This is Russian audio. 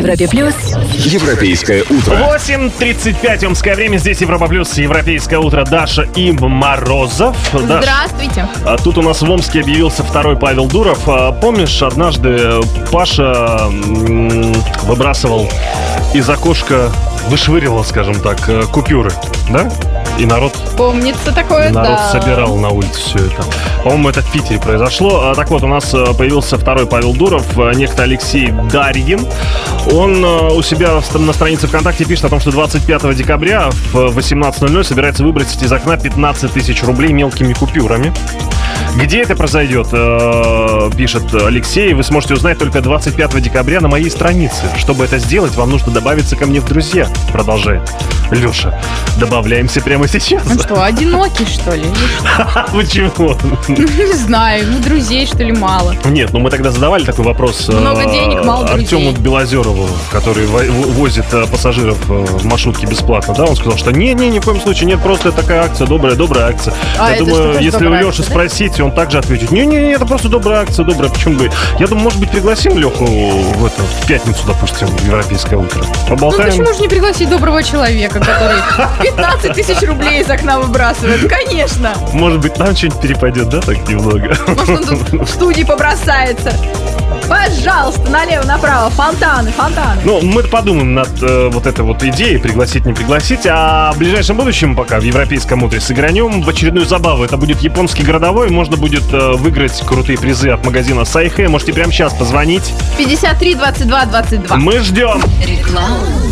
Европе Плюс. Европейское утро. 8:35 омское время. Здесь Европа Плюс, Европейское утро. Даша и Морозов. Даш, Здравствуйте. тут у нас в Омске объявился второй Павел Дуров. Помнишь, однажды Паша выбрасывал из окошка, вышвыривал, скажем так, купюры, да? И народ Помнится такое, да. собирал на улице все это. По-моему, это в Питере произошло. Так вот, у нас появился второй Павел Дуров, некто Алексей Дарьин. Он у себя на странице ВКонтакте пишет о том, что 25 декабря в 18:00 собирается выбросить из окна 15 тысяч рублей мелкими купюрами. Где это произойдет, пишет Алексей, вы сможете узнать только 25 декабря на моей странице. Чтобы это сделать, вам нужно добавиться ко мне в друзья. Продолжает Леша. Добавляемся прямо сейчас. Ну что, одинокий, что ли? Почему? Не знаю, друзей, что ли, мало. Нет, мы тогда задавали такой вопрос Много денег, мало друзей. Артему Белозерову, который возит пассажиров в маршрутке бесплатно, да? Он сказал, что ни в коем случае нет, просто такая акция, добрая акция. Я думаю, если у Леши спросить, он также ответит, не, это просто добрая акция, почему бы. Я думаю, может быть, пригласим Леху в пятницу, допустим, в Европейское утро. Поболтаем. Почему же не пригласить доброго человека, который 15 тысяч рублей из окна выбрасывает? Конечно. Может быть, нам что-нибудь перепадет, да, так немного? Может, он тут в студии побросается. Пожалуйста, налево-направо, фонтаны. Ну, мы подумаем над вот этой вот идеей, пригласить, не пригласить. А в ближайшем будущем пока в Европейском утре сыгранем в очередную забаву. Это будет японский городовой. Можно будет выиграть крутые призы от магазина Сайхэ. Можете прямо сейчас позвонить. 53 22 22. Мы ждем. Реклама.